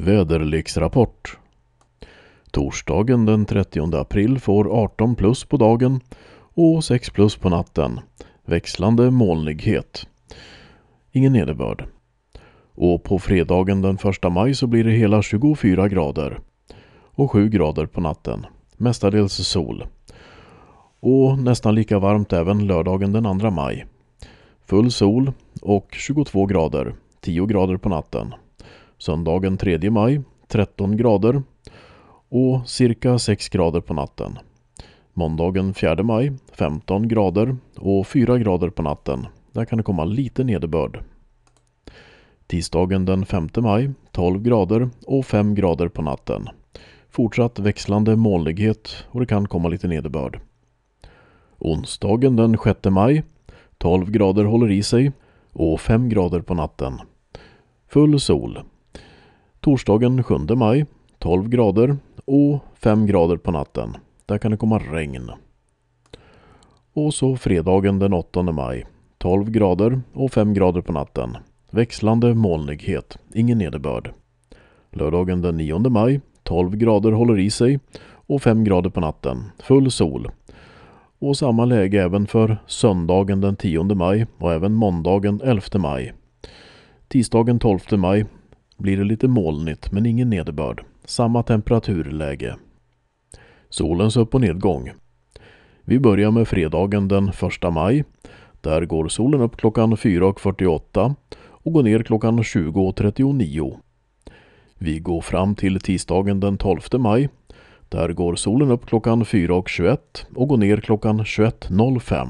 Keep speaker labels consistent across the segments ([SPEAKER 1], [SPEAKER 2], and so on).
[SPEAKER 1] Väderleksrapport. Torsdagen den 30 april får 18 plus på dagen och 6 plus på natten. Växlande molnighet. Ingen nederbörd. Och på fredagen den 1 maj så blir det hela 24 grader och 7 grader på natten. Mestadels sol. Och nästan lika varmt även lördagen den 2 maj. Full sol och 22 grader, 10 grader på natten. Söndagen 3 maj, 13 grader och cirka 6 grader på natten. Måndagen 4 maj, 15 grader och 4 grader på natten. Där kan det komma lite nederbörd. Tisdagen den 5 maj, 12 grader och 5 grader på natten. Fortsatt växlande molnighet och det kan komma lite nederbörd. Onsdagen den 6 maj, 12 grader håller i sig och 5 grader på natten. Full sol. Torsdagen 7 maj, 12 grader och 5 grader på natten. Där kan det komma regn. Och så fredagen den 8 maj, 12 grader och 5 grader på natten. Växlande molnighet, ingen nederbörd. Lördagen den 9 maj, 12 grader håller i sig och 5 grader på natten. Full sol. Och samma läge även för söndagen den 10 maj och även måndagen 11 maj. Tisdagen 12 maj blir det lite molnigt men ingen nederbörd. Samma temperaturläge. Solens upp- och nedgång. Vi börjar med fredagen den 1 maj. Där går solen upp klockan 4:48 och går ner klockan 20:39. Vi går fram till tisdagen den 12 maj. Där går solen upp klockan 4:21 och går ner klockan 21:05.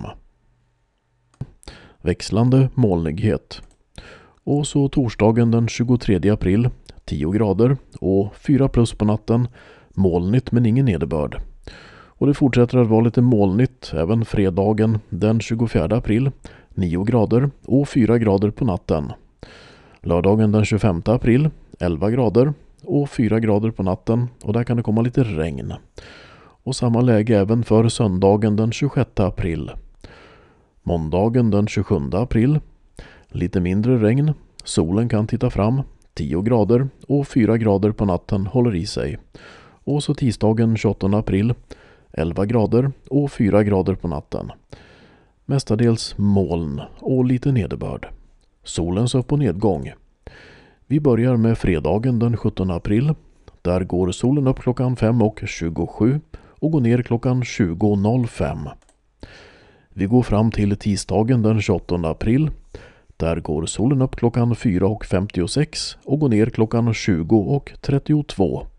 [SPEAKER 1] Växlande molnighet. Och så torsdagen den 23 april, 10 grader och 4 plus på natten. Molnigt men ingen nederbörd. Och det fortsätter att vara lite molnigt även fredagen den 24 april, 9 grader och 4 grader på natten. Lördagen den 25 april, 11 grader och 4 grader på natten och där kan det komma lite regn. Och samma läge även för söndagen den 26 april. Måndagen den 27 april, lite mindre regn, solen kan titta fram, 10 grader och 4 grader på natten håller i sig. Och så tisdagen 28 april, 11 grader och 4 grader på natten. Mestadels moln och lite nederbörd. Solens upp- och nedgång. Vi börjar med fredagen den 17 april. Där går solen upp klockan 5:27 och går ner klockan 20:05. Vi går fram till tisdagen den 28 april. Där går solen upp klockan 4:56 och går ner klockan 20:32.